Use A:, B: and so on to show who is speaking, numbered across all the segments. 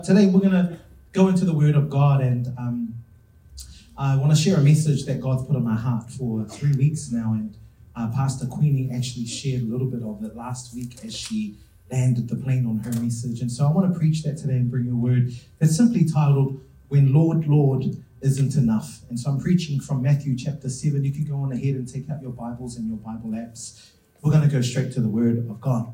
A: Today we're going to go into the Word of God, and I want to share a message that God's put on my heart for 3 weeks now, and Pastor Queenie actually shared a little bit of it last week as she landed the plane on her message. And so I want to preach that today and bring you a word that's simply titled, When Lord, Lord Isn't Enough. And so I'm preaching from Matthew chapter 7. You can go on ahead and take out your Bibles and your Bible apps. We're going to go straight to the Word of God.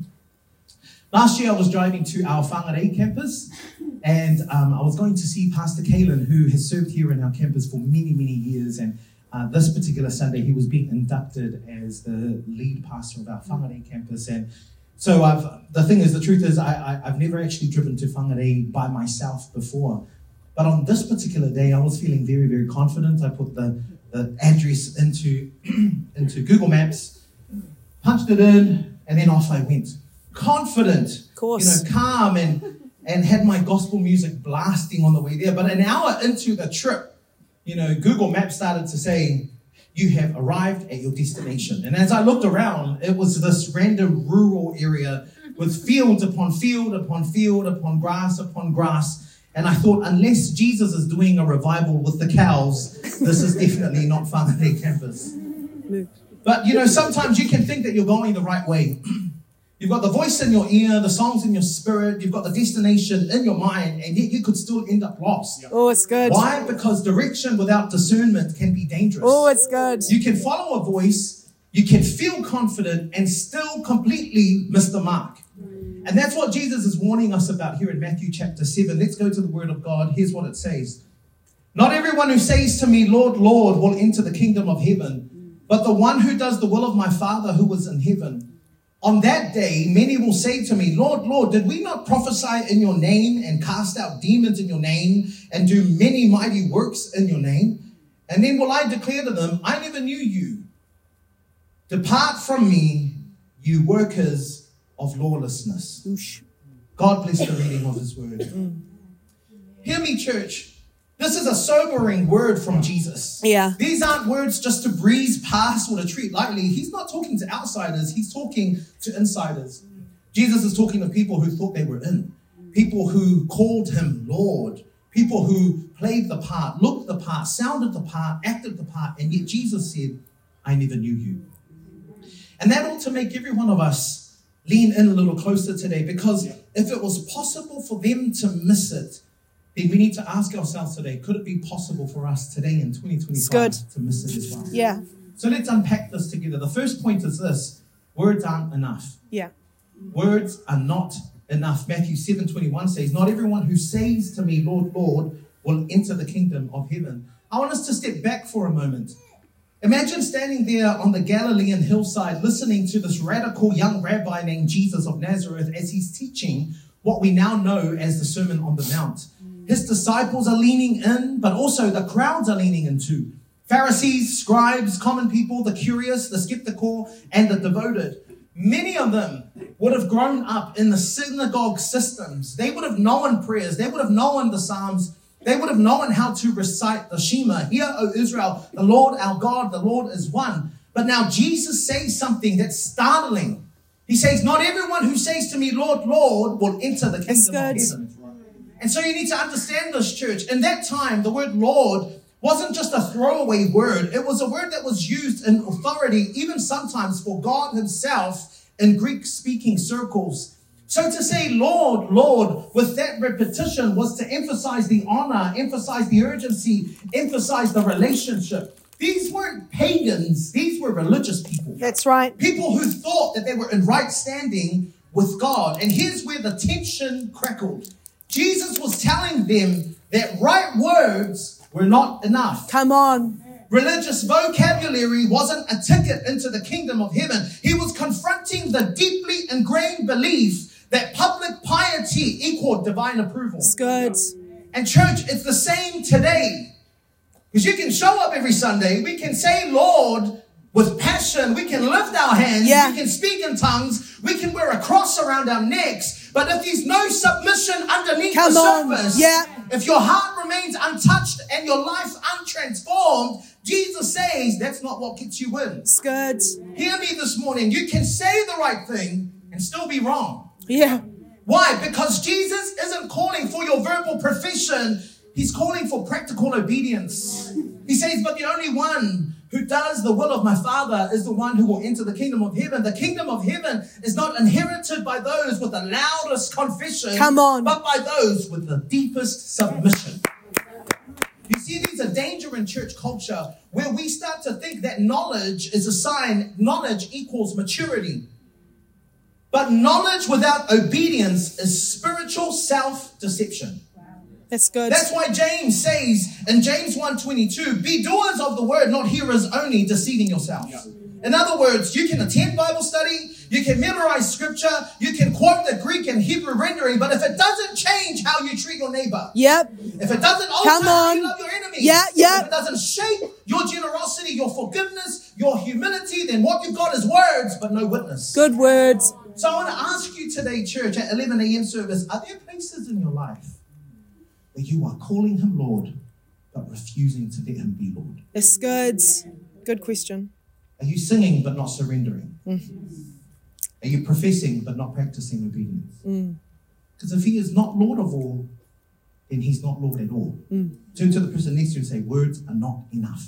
A: Last year I was driving to our Whangarei campus, and I was going to see Pastor Kalen, who has served here in our campus for many, many years. And this particular Sunday he was being inducted as the lead pastor of our Whangarei campus. And so the truth is I've never actually driven to Whangarei by myself before. But on this particular day I was feeling very, very confident. I put the address into Google Maps, punched it in, and then off I went. Confident, calm, and had my gospel music blasting on the way there. But an hour into the trip, Google Maps started to say, you have arrived at your destination. And as I looked around, it was this random rural area with field upon field upon field upon grass. And I thought, unless Jesus is doing a revival with the cows, this is definitely not Whangarei campus. But, sometimes you can think that you're going the right way. You've got the voice in your ear, the songs in your spirit, you've got the destination in your mind, and yet you could still end up lost.
B: Oh, it's good.
A: Why? Because direction without discernment can be dangerous.
B: Oh, it's good.
A: You can follow a voice, you can feel confident, and still completely miss the mark. And that's what Jesus is warning us about here in Matthew chapter 7. Let's go to the Word of God. Here's what it says. Not everyone who says to me, Lord, Lord, will enter the kingdom of heaven, but the one who does the will of my Father who is in heaven. On that day, many will say to me, Lord, Lord, did we not prophesy in your name and cast out demons in your name and do many mighty works in your name? And then will I declare to them, I never knew you. Depart from me, you workers of lawlessness.
B: Oosh.
A: God bless the reading of his word. Hear me, church. This is a sobering word from Jesus.
B: Yeah.
A: These aren't words just to breeze past or to treat lightly. He's not talking to outsiders. He's talking to insiders. Jesus is talking to people who thought they were in. People who called him Lord. People who played the part, looked the part, sounded the part, acted the part. And yet Jesus said, I never knew you. And that ought to make every one of us lean in a little closer today. Because if it was possible for them to miss it, then we need to ask ourselves today, could it be possible for us today in 2025 to miss it as well?
B: Yeah.
A: So let's unpack this together. The first point is this: words aren't enough.
B: Yeah.
A: Words are not enough. Matthew 7:21 says, not everyone who says to me, Lord, Lord, will enter the kingdom of heaven. I want us to step back for a moment. Imagine standing there on the Galilean hillside listening to this radical young rabbi named Jesus of Nazareth as he's teaching what we now know as the Sermon on the Mount. His disciples are leaning in, but also the crowds are leaning in too. Pharisees, scribes, common people, the curious, the skeptical, and the devoted. Many of them would have grown up in the synagogue systems. They would have known prayers. They would have known the Psalms. They would have known how to recite the Shema. Hear, O Israel, the Lord our God, the Lord is one. But now Jesus says something that's startling. He says, not everyone who says to me, Lord, Lord, will enter the kingdom of heaven. And so you need to understand this, church. In that time, the word Lord wasn't just a throwaway word. It was a word that was used in authority, even sometimes for God himself in Greek-speaking circles. So to say Lord, Lord, with that repetition was to emphasize the honor, emphasize the urgency, emphasize the relationship. These weren't pagans. These were religious people.
B: That's right.
A: People who thought that they were in right standing with God. And here's where the tension crackled. Jesus was telling them that right words were not enough.
B: Come on.
A: Religious vocabulary wasn't a ticket into the kingdom of heaven. He was confronting the deeply ingrained belief that public piety equaled divine approval.
B: It's good.
A: And church, it's the same today. Because you can show up every Sunday. We can say Lord with passion. We can lift our hands.
B: Yeah.
A: We can speak in tongues. We can wear a cross around our necks. But if there's no submission underneath the surface, if your heart remains untouched and your life untransformed, Jesus says that's not what gets you in.
B: It's good.
A: Hear me this morning. You can say the right thing and still be wrong.
B: Yeah.
A: Why? Because Jesus isn't calling for your verbal profession. He's calling for practical obedience. He says, but the only one who does the will of my Father is the one who will enter the kingdom of heaven. The kingdom of heaven is not inherited by those with the loudest confession,
B: Come on.
A: but by those with the deepest submission. You see, there's a danger in church culture where we start to think that knowledge is a sign, knowledge equals maturity. But knowledge without obedience is spiritual self-deception.
B: That's good.
A: That's why James says in James 1:22, be doers of the word, not hearers only, deceiving yourselves. Yeah. In other words, you can attend Bible study, you can memorize scripture, you can quote the Greek and Hebrew rendering, but if it doesn't change how you treat your neighbor, if it doesn't alter how you love your enemy, if it doesn't shape your generosity, your forgiveness, your humility, then what you've got is words, but no witness.
B: Good words.
A: So I want to ask you today, church, at 11 a.m. service, are there places in your life where you are calling him Lord, but refusing to let him be Lord?
B: That's good. Good question.
A: Are you singing, but not surrendering? Are you professing, but not practicing obedience? Because if he is not Lord of all, then he's not Lord at all. Turn to the person next to you and say, words are not enough.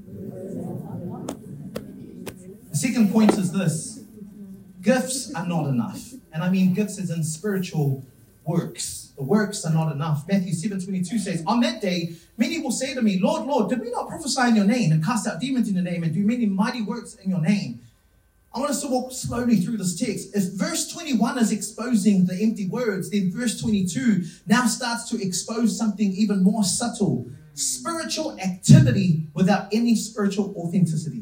A: The second point is this. Gifts are not enough. And I mean gifts as in spiritual works. The works are not enough. Matthew 7:22 says, on that day, many will say to me, Lord, Lord, did we not prophesy in your name and cast out demons in your name and do many mighty works in your name? I want us to walk slowly through this text. If verse 21 is exposing the empty words, then verse 22 now starts to expose something even more subtle. Spiritual activity without any spiritual authenticity.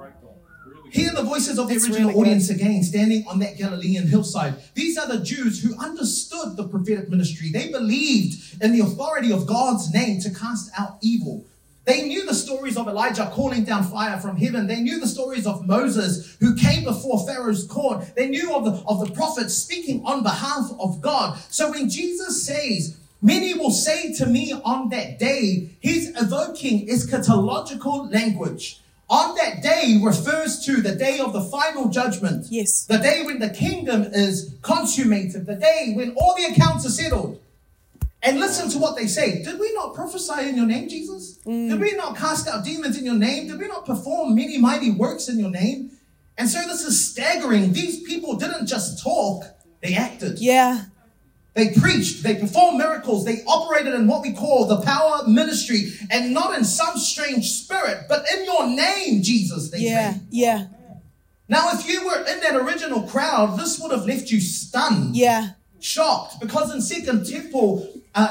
A: Hear the voices of the original audience again, standing on that Galilean hillside. These are the Jews who understood the prophetic ministry. They believed in the authority of God's name to cast out evil. They knew the stories of Elijah calling down fire from heaven. They knew the stories of Moses who came before Pharaoh's court. They knew of the prophets speaking on behalf of God. So when Jesus says, many will say to me on that day, he's evoking eschatological language. On that day refers to the day of the final judgment.
B: Yes.
A: The day when the kingdom is consummated. The day when all the accounts are settled. And listen to what they say. Did we not prophesy in your name, Jesus? Did we not cast out demons in your name? Did we not perform many mighty works in your name? And so this is staggering. These people didn't just talk, they acted.
B: Yeah.
A: They preached, they performed miracles, they operated in what we call the power ministry, and not in some strange spirit, but in your name, Jesus, they prayed.
B: Yeah.
A: Now, if you were in that original crowd, this would have left you stunned.
B: Yeah.
A: Shocked, because in Second Temple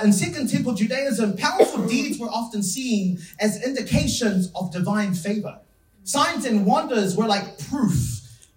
A: Judaism, powerful deeds were often seen as indications of divine favor. Signs and wonders were like proof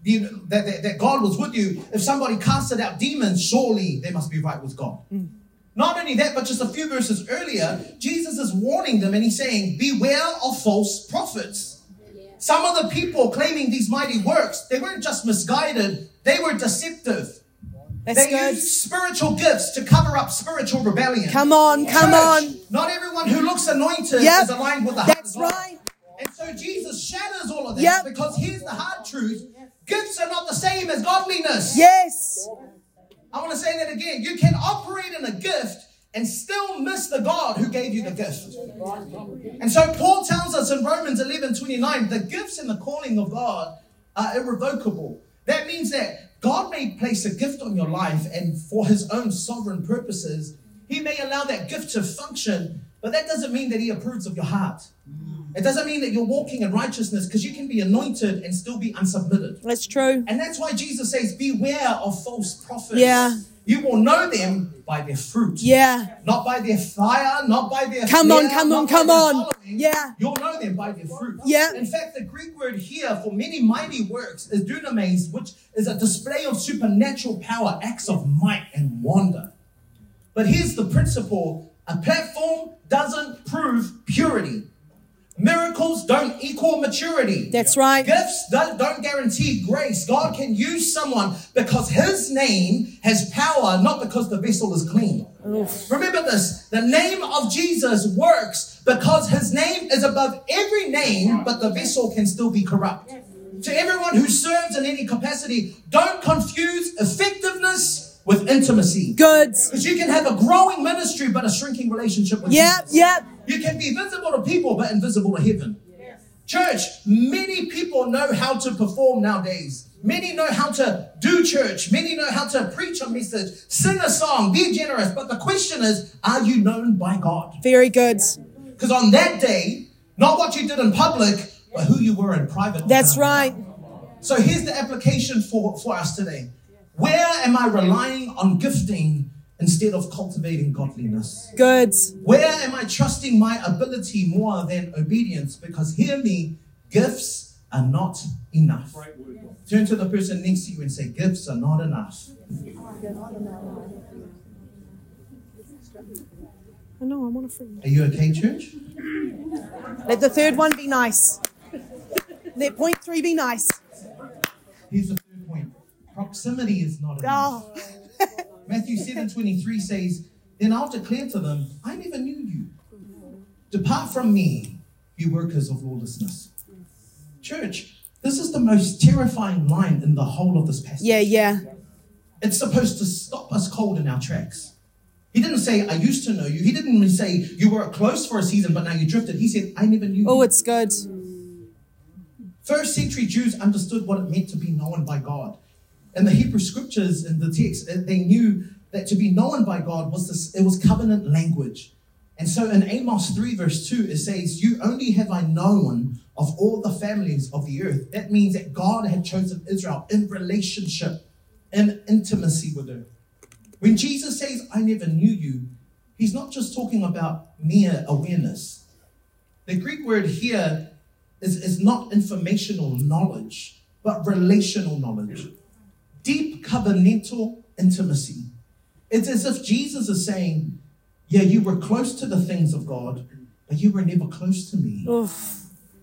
A: that God was with you. If somebody casted out demons, surely they must be right with God. Not only that, but just a few verses earlier, Jesus is warning them and he's saying, beware of false prophets. Some of the people claiming these mighty works, they weren't just misguided, they were deceptive. They used spiritual gifts to cover up spiritual rebellion.
B: Come on.
A: Not everyone who looks anointed is aligned with the heart of God.
B: That's right.
A: And so Jesus shatters all of that because here's the hard truth. Gifts are not the same as godliness.
B: Yes.
A: I want to say that again. You can operate in a gift and still miss the God who gave you the gift. And so Paul tells us in Romans 11:29, the gifts and the calling of God are irrevocable. That means that God may place a gift on your life, and for his own sovereign purposes, he may allow that gift to function, but that doesn't mean that he approves of your heart. It doesn't mean that you're walking in righteousness, because you can be anointed and still be unsubmitted.
B: That's true.
A: And that's why Jesus says, beware of false prophets.
B: Yeah.
A: You will know them by their fruit.
B: Yeah.
A: Not by their fire, not by their
B: Come
A: flair,
B: on. Yeah.
A: You'll know them by their fruit.
B: Yeah.
A: In fact, the Greek word here for many mighty works is dunamis, which is a display of supernatural power, acts of might and wonder. But here's the principle. A platform doesn't prove purity. Miracles don't equal maturity.
B: That's right.
A: Gifts don't guarantee grace. God can use someone because his name has power, not because the vessel is clean. Oof. Remember this. The name of Jesus works because his name is above every name, but the vessel can still be corrupt. To everyone who serves in any capacity, don't confuse effectiveness with intimacy.
B: Good.
A: Because you can have a growing ministry but a shrinking relationship with
B: Yep,
A: Jesus.
B: yep.
A: You can be visible to people but invisible to heaven. Church, many people know how to perform nowadays. Many know how to do church. Many know how to preach a message, sing a song, be generous. But the question is, are you known by God?
B: Very good.
A: Because on that day, not what you did in public, but who you were in private.
B: That's right.
A: So here's the application for us today. Where am I relying on gifting instead of cultivating godliness?
B: Good.
A: Where am I trusting my ability more than obedience? Because hear me, gifts are not enough. Turn to the person next to you and say, gifts are not enough.
B: I know, I want a friend.
A: Are you okay, church?
B: Let the third one be nice. Let point 3 be nice.
A: Here's the third point. Proximity is not enough.
B: Oh.
A: Matthew 7:23 says, then I'll declare to them, I never knew you. Depart from me, you workers of lawlessness. Church, this is the most terrifying line in the whole of this passage.
B: Yeah.
A: It's supposed to stop us cold in our tracks. He didn't say, I used to know you. He didn't even say, you were close for a season, but now you drifted. He said, I never knew you.
B: Oh, it's good.
A: First century Jews understood what it meant to be known by God. In the Hebrew scriptures, in the text, they knew that to be known by God it was covenant language. And so in Amos 3 verse 2, it says, you only have I known of all the families of the earth. That means that God had chosen Israel in relationship, in intimacy with her. When Jesus says, I never knew you, he's not just talking about mere awareness. The Greek word here is not informational knowledge, but relational knowledge. Deep covenantal intimacy. It's as if Jesus is saying, yeah, you were close to the things of God, but you were never close to me.
B: Oof.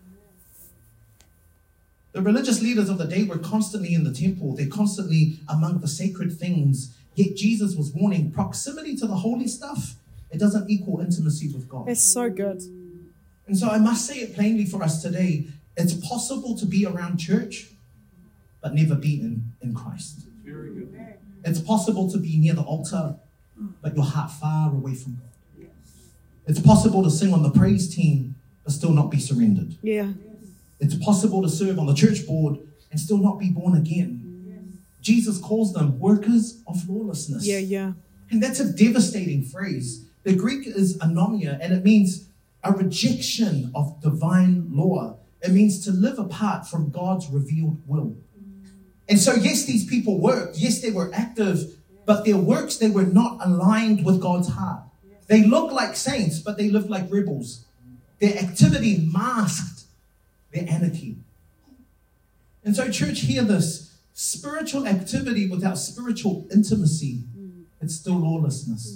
A: The religious leaders of the day were constantly in the temple. They're constantly among the sacred things. Yet Jesus was warning, proximity to the holy stuff, it doesn't equal intimacy with God.
B: That's so good.
A: And so I must say it plainly for us today. It's possible to be around church, but never be in Christ.
C: Very good.
A: It's possible to be near the altar, but your heart far away from God. It's possible to sing on the praise team, but still not be surrendered.
B: Yeah.
A: It's possible to serve on the church board and still not be born again. Jesus calls them workers of lawlessness.
B: Yeah.
A: And that's a devastating phrase. The Greek is anomia, and it means a rejection of divine law. It means to live apart from God's revealed will. And so, yes, these people worked. Yes, they were active, but their works, they were not aligned with God's heart. They looked like saints, but they lived like rebels. Their activity masked their anarchy. And so, church, hear this. Spiritual activity without spiritual intimacy, it's still lawlessness.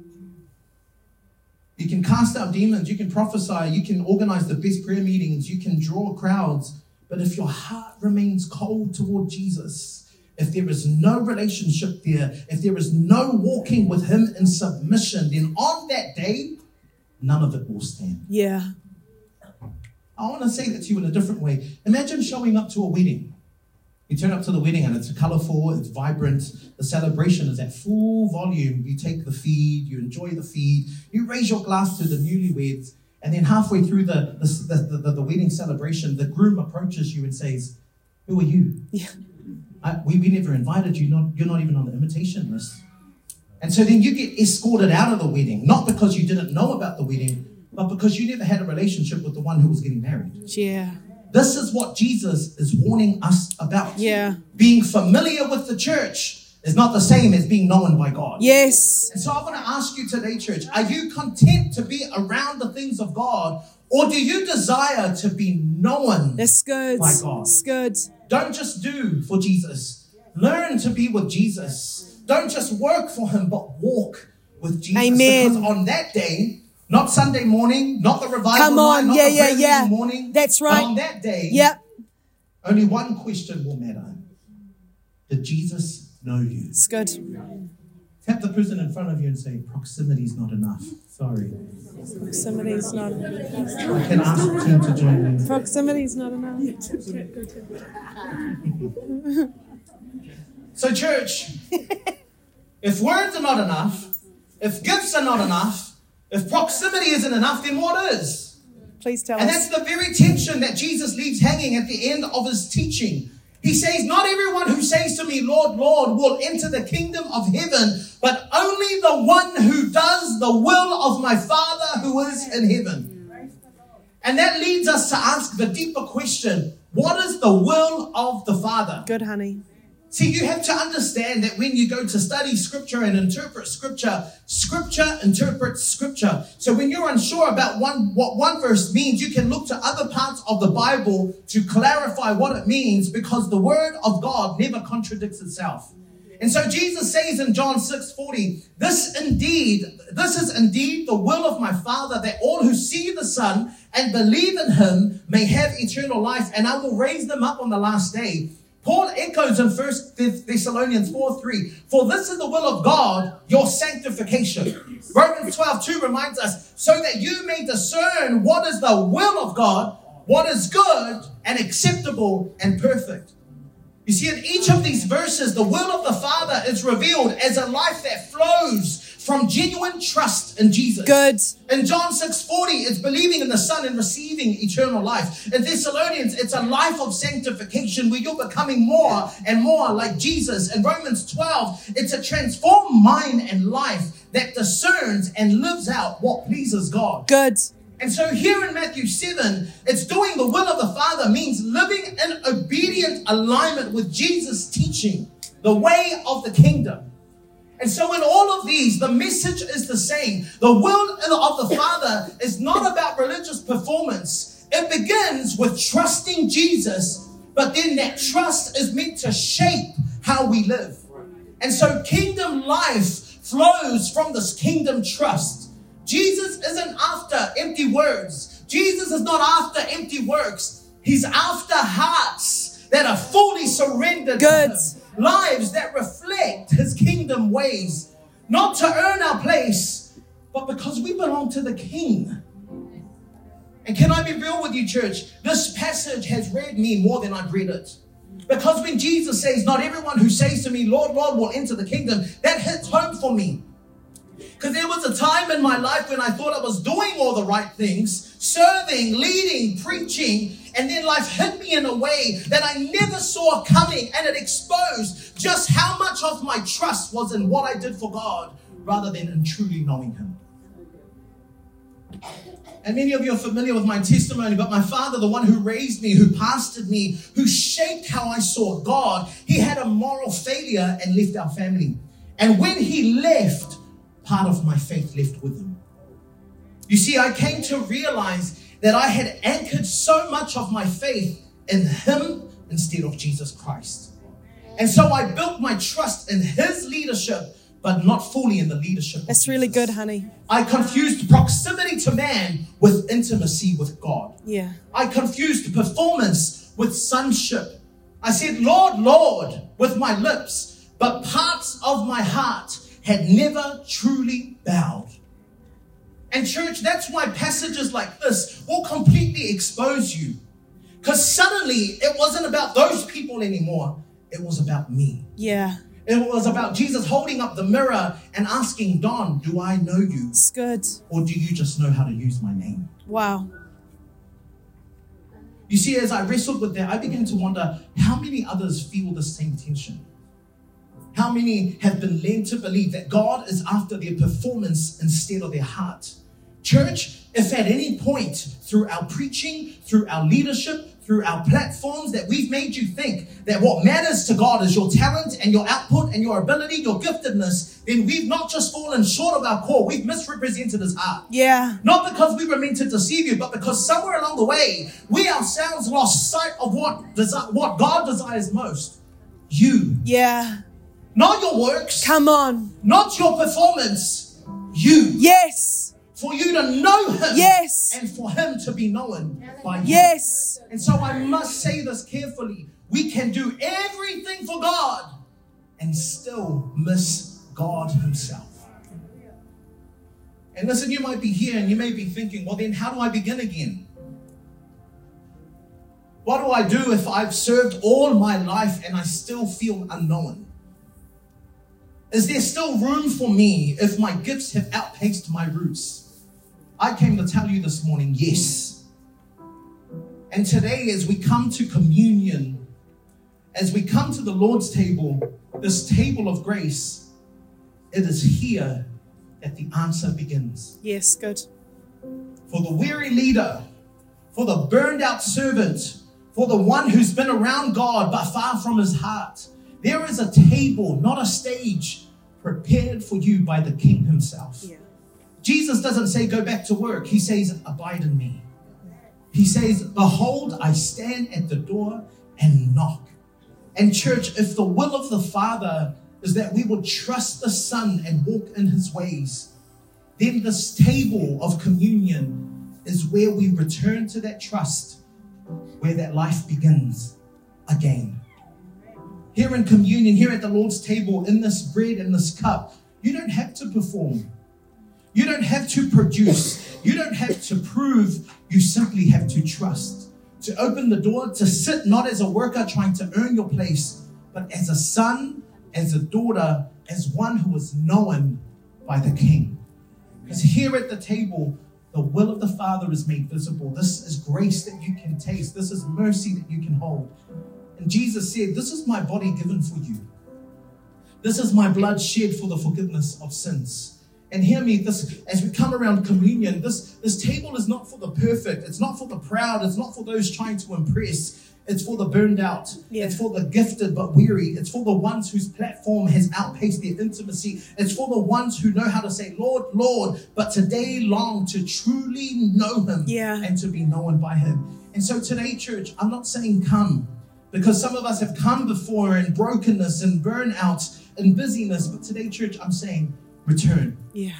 A: You can cast out demons, you can prophesy, you can organize the best prayer meetings, you can draw crowds, but if your heart remains cold toward Jesus, if there is no relationship there, if there is no walking with him in submission, then on that day, none of it will stand.
B: Yeah.
A: I want to say that to you in a different way. Imagine showing up to a wedding. You turn up to the wedding and it's colorful, it's vibrant. The celebration is at full volume. You take the feed, you enjoy the feed, you raise your glass to the newlyweds, and then halfway through the wedding celebration, the groom approaches you and says, "Who are you?
B: Yeah.
A: We never invited you. You're not even on the invitation list." And so then you get escorted out of the wedding, not because you didn't know about the wedding, but because you never had a relationship with the one who was getting married.
B: Yeah.
A: This is what Jesus is warning us about.
B: Yeah.
A: Being familiar with the church is not the same as being known by God.
B: Yes.
A: And so I want to ask you today, church, are you content to be around the things of God, or do you desire to be known
B: That's good.
A: by God?
B: That's good.
A: Don't just do for Jesus. Learn to be with Jesus. Don't just work for him, but walk with Jesus.
B: Amen.
A: Because on that day, not Sunday morning, not the revival
B: Come on.
A: night, not the prayer meeting morning.
B: That's right.
A: But on that day,
B: Yep.
A: only one question will matter. Did Jesus know you?
B: It's good.
A: Tap the person in front of you and say, proximity is not enough. Sorry.
B: Proximity's not
A: I can ask the team to join me.
B: Proximity's not enough.
A: So church, If words are not enough, if gifts are not enough, if proximity isn't enough, then what is?
B: Please tell
A: And
B: us.
A: that's the very tension that Jesus leaves hanging at the end of his teaching. He says, not everyone who says to me, Lord, Lord, will enter the kingdom of heaven, but only the one who does the will of my Father who is in heaven. And that leads us to ask the deeper question, what is the will of the Father?
B: Good, honey.
A: See, you have to understand that when you go to study Scripture and interpret Scripture, Scripture interprets Scripture. So when you're unsure about what one verse means, you can look to other parts of the Bible to clarify what it means, because the Word of God never contradicts itself. And so Jesus says in John 6:40, this is indeed the will of my Father, that all who see the Son and believe in him may have eternal life, and I will raise them up on the last day. Paul echoes in 1 Thessalonians 4:3, for this is the will of God, your sanctification. Romans 12:2 reminds us, so that you may discern what is the will of God, what is good and acceptable and perfect. You see, in each of these verses, the will of the Father is revealed as a life that flows from genuine trust in Jesus.
B: Good.
A: In John 6:40, it's believing in the Son and receiving eternal life. In Thessalonians, it's a life of sanctification where you're becoming more and more like Jesus. In Romans 12, it's a transformed mind and life that discerns and lives out what pleases God.
B: Good.
A: And so here in Matthew 7, it's doing the will of the Father means living in obedient alignment with Jesus' teaching, the way of the kingdom. And so in all of these, the message is the same. The will of the Father is not about religious performance. It begins with trusting Jesus, but then that trust is meant to shape how we live. And so kingdom life flows from this kingdom trust. Jesus isn't after empty words. Jesus is not after empty works. He's after hearts that are fully surrendered to him. Lives that reflect his kingdom ways. Not to earn our place, but because we belong to the King. And can I be real with you, church? This passage has read me more than I've read it. Because when Jesus says, not everyone who says to me, Lord, Lord, will enter the kingdom, that hits home for me. Because there was a time in my life when I thought I was doing all the right things, serving, leading, preaching, and then life hit me in a way that I never saw coming, and it exposed just how much of my trust was in what I did for God rather than in truly knowing him. And many of you are familiar with my testimony, but my father, the one who raised me, who pastored me, who shaped how I saw God, he had a moral failure and left our family. And when he left, part of my faith left with him. You see, I came to realize that I had anchored so much of my faith in him instead of Jesus Christ. And so I built my trust in his leadership, but not fully in the leadership of
B: That's really
A: Jesus.
B: good, honey.
A: I confused proximity to man with intimacy with God.
B: Yeah.
A: I confused performance with sonship. I said, Lord, Lord, with my lips, but parts of my heart had never truly bowed. And church, that's why passages like this will completely expose you. Because suddenly it wasn't about those people anymore. It was about me.
B: Yeah.
A: It was about Jesus holding up the mirror and asking, Don, do I know you?
B: It's good.
A: Or do you just know how to use my name?
B: Wow.
A: You see, as I wrestled with that, I began to wonder how many others feel the same tension. How many have been led to believe that God is after their performance instead of their heart? Church, if at any point through our preaching, through our leadership, through our platforms that we've made you think that what matters to God is your talent and your output and your ability, your giftedness, then we've not just fallen short of our core, we've misrepresented his heart.
B: Yeah.
A: Not because we were meant to deceive you, but because somewhere along the way, we ourselves lost sight of what God desires most. You.
B: Yeah.
A: Not your works.
B: Come on.
A: Not your performance. You.
B: Yes.
A: For you to know him.
B: Yes.
A: And for him to be known by you.
B: Yes.
A: And so I must say this carefully. We can do everything for God and still miss God himself. And listen, you might be here and you may be thinking, well, then how do I begin again? What do I do if I've served all my life and I still feel unknown? Is there still room for me if my gifts have outpaced my roots? I came to tell you this morning, yes. And today, as we come to communion, as we come to the Lord's table, this table of grace, it is here that the answer begins.
B: Yes, good.
A: For the weary leader, for the burned out servant, for the one who's been around God but far from his heart, there is a table, not a stage, prepared for you by the King himself.
B: Yeah.
A: Jesus doesn't say, go back to work. He says, abide in me. He says, behold, I stand at the door and knock. And church, if the will of the Father is that we would trust the Son and walk in his ways, then this table of communion is where we return to that trust, where that life begins again. Here in communion, here at the Lord's table, in this bread and this cup, you don't have to perform. You don't have to produce. You don't have to prove. You simply have to trust. To open the door, to sit not as a worker trying to earn your place, but as a son, as a daughter, as one who is known by the King. Because here at the table, the will of the Father is made visible. This is grace that you can taste. This is mercy that you can hold. And Jesus said, this is my body given for you. This is my blood shed for the forgiveness of sins. And hear me, this, as we come around communion, this table is not for the perfect. It's not for the proud. It's not for those trying to impress. It's for the burned out. Yeah. It's for the gifted but weary. It's for the ones whose platform has outpaced their intimacy. It's for the ones who know how to say, Lord, Lord, but today long to truly know him and to be known by him. And so today, church, I'm not saying come, because some of us have come before in brokenness and burnout and busyness. But today, church, I'm saying return.
B: Yeah.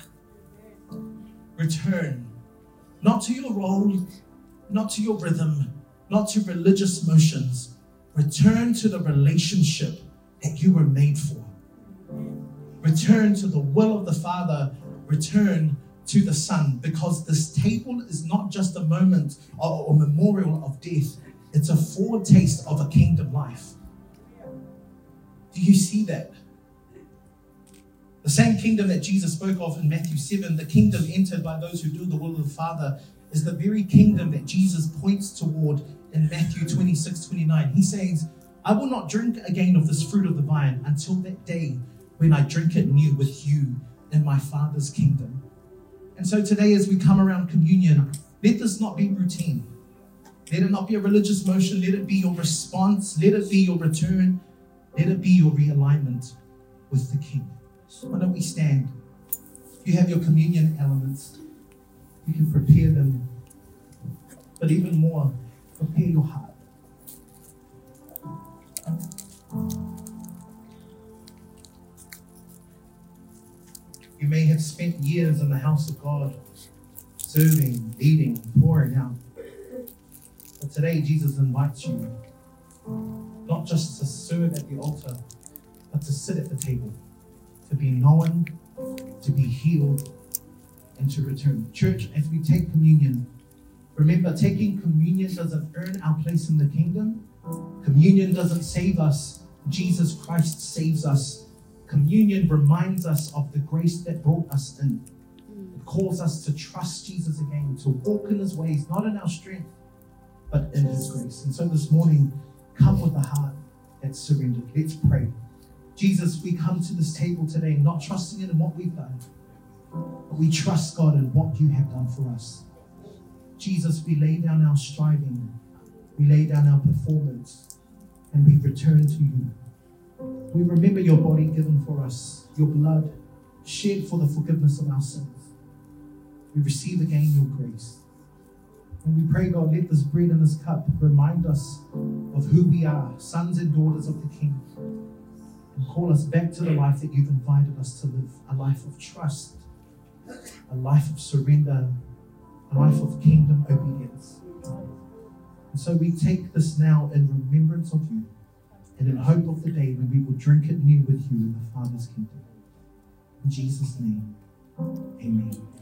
A: Return. Not to your role, not to your rhythm, not to religious motions. Return to the relationship that you were made for. Return to the will of the Father. Return to the Son, because this table is not just a moment or memorial of death. It's a foretaste of a kingdom life. Do you see that? The same kingdom that Jesus spoke of in Matthew 7, the kingdom entered by those who do the will of the Father, is the very kingdom that Jesus points toward in Matthew 26:29. He says, I will not drink again of this fruit of the vine until that day when I drink it new with you in my Father's kingdom. And so today, as we come around communion, let this not be routine. Let it not be a religious motion. Let it be your response. Let it be your return. Let it be your realignment with the King. Why don't we stand? You have your communion elements. You can prepare them. But even more, prepare your heart. You may have spent years in the house of God, serving, leading, pouring out. But today, Jesus invites you not just to serve at the altar, but to sit at the table, to be known, to be healed, and to return. Church, as we take communion, remember, taking communion doesn't earn our place in the kingdom. Communion doesn't save us. Jesus Christ saves us. Communion reminds us of the grace that brought us in. It calls us to trust Jesus again, to walk in his ways, not in our strength, but in his grace. And so this morning, come with a heart that's surrendered. Let's pray. Jesus, we come to this table today not trusting in what we've done, but we trust, God, in what you have done for us. Jesus, we lay down our striving, we lay down our performance, and we return to you. We remember your body given for us, your blood shed for the forgiveness of our sins. We receive again your grace. And we pray, God, let this bread and this cup remind us of who we are, sons and daughters of the King, and call us back to the life that you've invited us to live, a life of trust, a life of surrender, a life of kingdom obedience. And so we take this now in remembrance of you and in hope of the day when we will drink it new with you in the Father's kingdom. In Jesus' name, amen.